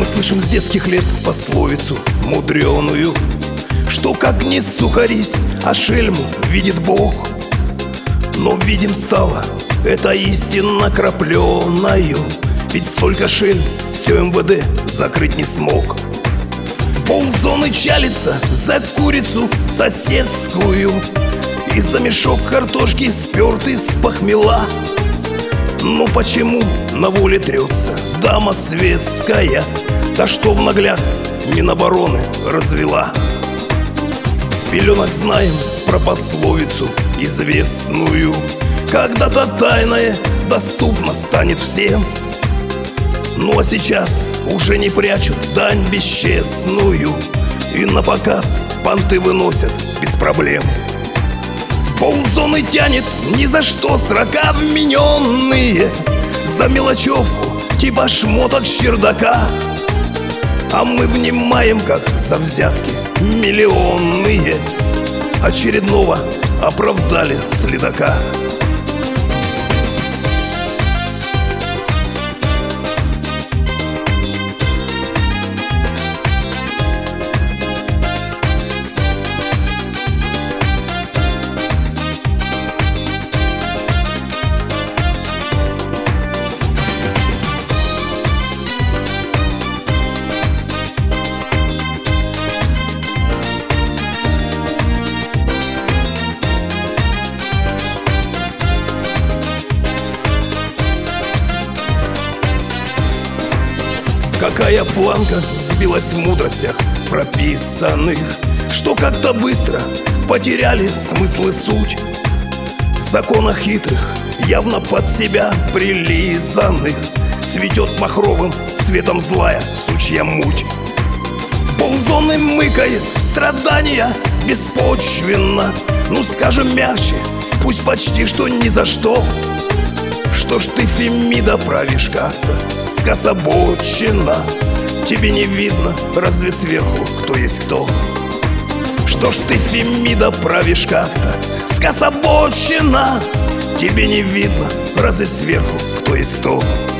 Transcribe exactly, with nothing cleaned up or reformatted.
слышим с детских лет пословицу мудреную, что как ни сухарись, а шельму видит Бог. Но видим стало это истинно крапленою, ведь столько шельм все эм вэ дэ закрыть не смог. Ползоны чалится за курицу соседскую и за мешок картошки спертый с похмела. Ну почему на воле трется дама светская? Да что в нагляд Минобороны развела. С пеленок знаем про пословицу известную: когда-то тайное доступно станет всем. Ну а сейчас уже не прячут дань бесчестную, и на показ понты выносят без проблем. Ползоны тянет ни за что срока вмененные за мелочевку типа шмоток с чердака. А мы внимаем, как за взятки миллионные очередного оправдали следака. Какая планка сбилась в мудростях прописанных, что как-то быстро потеряли смысл и суть. В законах хитрых, явно под себя прилизанных, цветет махровым цветом злая сучья муть. Ползоны мыкает страдания беспочвенно, ну скажем мягче, пусть почти что ни за что. Что ж ты, Фемида, правишь как-то скособоченно? Тебе не видно, разве сверху кто есть кто? Что ж ты, Фемида, правишь как-то скособоченно? Тебе не видно, разве сверху кто есть кто?